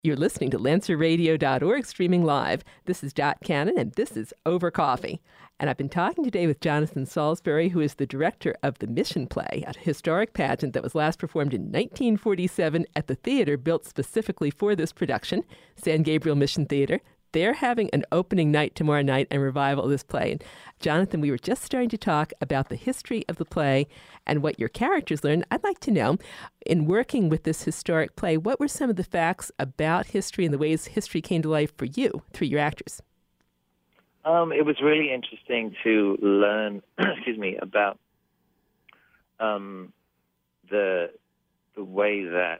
You're listening to LancerRadio.org streaming live. This is Dot Cannon, and this is Over Coffee. And I've been talking today with Jonathan Salisbury, who is the director of The Mission Play, a historic pageant that was last performed in 1947 at the theater built specifically for this production, San Gabriel Mission Theater. They're having an opening night tomorrow night and revival of this play. And Jonathan, we were just starting to talk about the history of the play and what your characters learned. I'd like to know, in working with this historic play, what were some of the facts about history and the ways history came to life for you through your actors? It was really interesting to learn, about the way that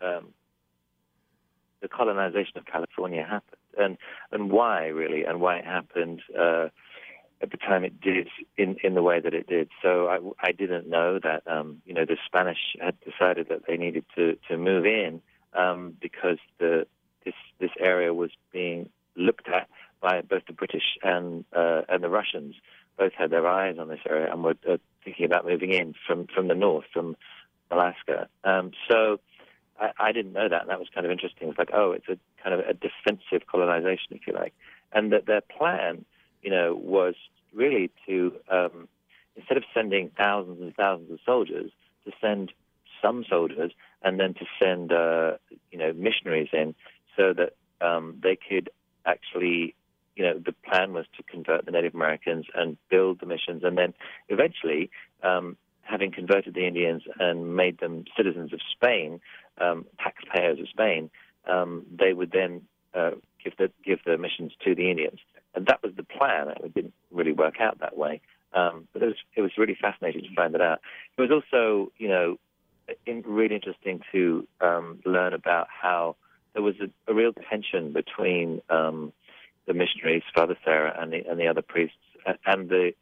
the colonization of California happened, and why it happened at the time it did in the way that it did. So I didn't know that the Spanish had decided that they needed to move in because this area was being looked at by both the British and the Russians. Both had their eyes on this area and were thinking about moving in from the north, from Alaska. So I didn't know that, and that was kind of interesting. It's like, it's a kind of a defensive colonization, if you like, and that their plan, was really to instead of sending thousands and thousands of soldiers, to send some soldiers and then to send missionaries in, so that they could actually. The plan was to convert the Native Americans and build the missions, and then eventually, having converted the Indians and made them citizens of Spain, taxpayers of Spain, they would then give the missions to the Indians, and that was the plan. It didn't really work out that way, but it was really fascinating to find that out. It was also, really interesting to learn about how there was a real tension between the missionaries, Father Sarah, and the other priests, and the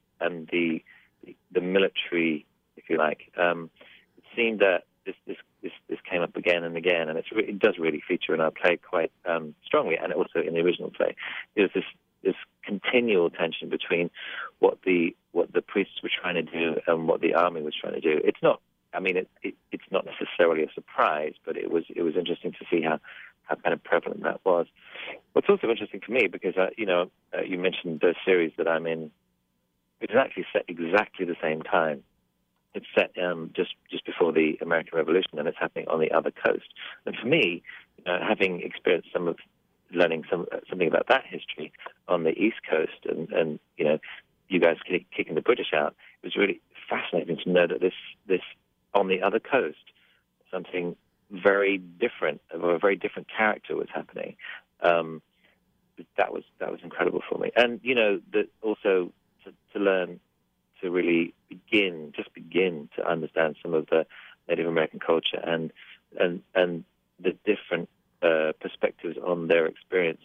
military, if you like. It seemed that this came up again and again, and it does really feature in our play quite strongly, and also in the original play. There's this continual tension between what the priests were trying to do and what the army was trying to do. It's not. It's not necessarily a surprise, but it was interesting to see how kind of prevalent that was. What's also interesting for me, because you mentioned the series that I'm in, it is actually set exactly the same time. It's set just before the American Revolution, and it's happening on the other coast. And for me, having experienced learning something about that history on the East Coast, and you guys kicking the British out, it was really fascinating to know that this on the other coast, something very different, of a very different character was happening. That was incredible for me, and that also to learn to really begin to understand some of the Native American culture and the different perspectives on their experience.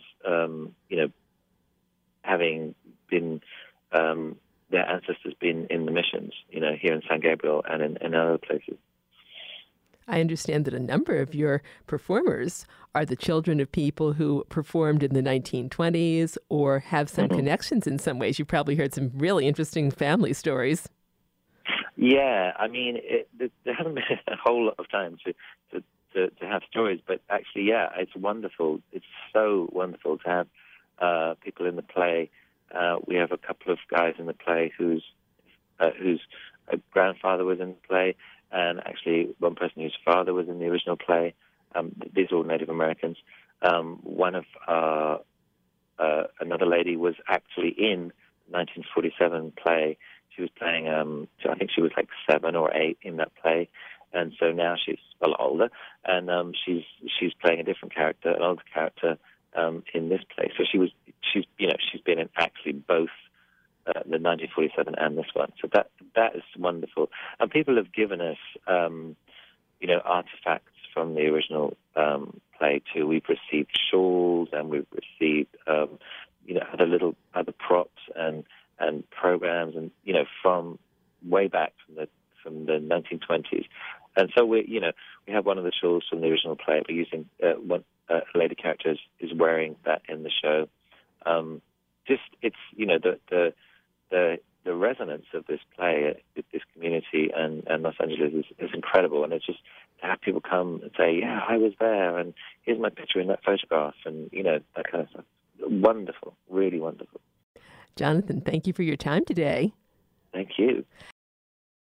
Having been their ancestors been in the missions, here in San Gabriel and in other places. I understand that a number of your performers are the children of people who performed in the 1920s or have some connections in some ways. You probably heard some really interesting family stories. Yeah, there hasn't been a whole lot of time to have stories, but actually, yeah, it's wonderful. It's so wonderful to have people in the play. We have a couple of guys in the play whose grandfather was in the play, and actually one person whose father was in the original play. These are all Native Americans. One of another lady was actually in the 1947 play. She was playing, I think she was like 7 or 8 in that play, and so now she's a lot older, and she's playing a different character, an older character, in this play. So she's been in actually both the 1947 and this one. So that is wonderful. And people have given us, artifacts from the original play too. We've received shawls, and we've received, other props and programs, and from way back from the 1920s. And so we have one of the shawls from the original play. We're using one lady character is wearing that in the show. It's the the resonance of this play with this community and Los Angeles is incredible. And it's just to have people come and say, yeah, I was there, and here's my picture in that photograph, and, that kind of stuff. Wonderful, really wonderful. Jonathan, thank you for your time today. Thank you.